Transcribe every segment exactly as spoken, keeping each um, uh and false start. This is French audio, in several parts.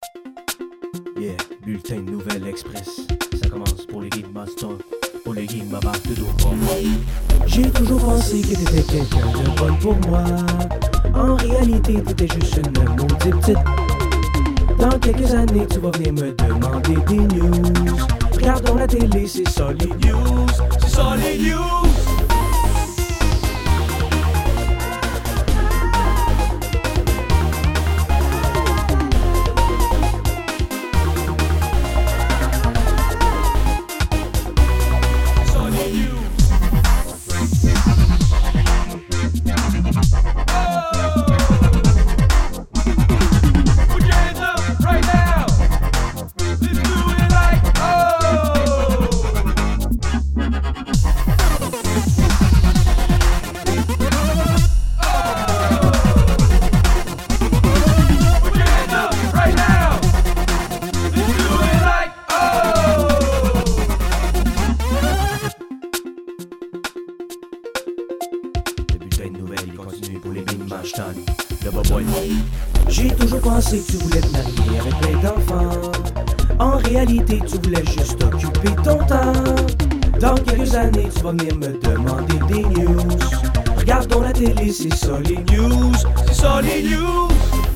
Yeah, bulletin de nouvelles express. Ça commence pour les games Master, pour les games Mabar de dos. J'ai toujours pensé que t'étais quelqu'un de bon pour moi. En réalité, t'étais juste une maudite petite. Dans quelques années, tu vas venir me demander des news. Regardons la télé, c'est ça les news. C'est ça les news. J'ai toujours pensé que tu voulais te marier avec plein d'enfants. En réalité, tu voulais juste occuper ton temps. Dans quelques années, tu vas venir me demander des news. Regardons la télé, c'est ça les news. C'est ça les news.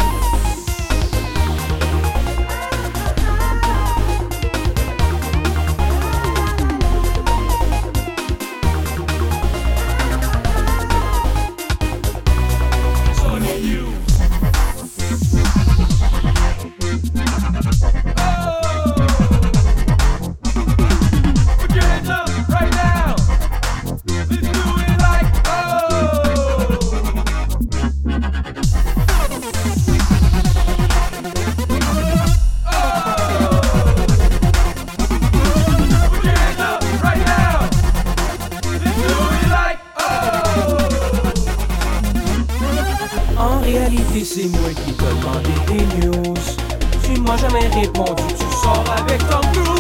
En réalité, c'est moi qui t'ai demandé des news. Tu m'as jamais répondu, tu sors avec Tom Cruise.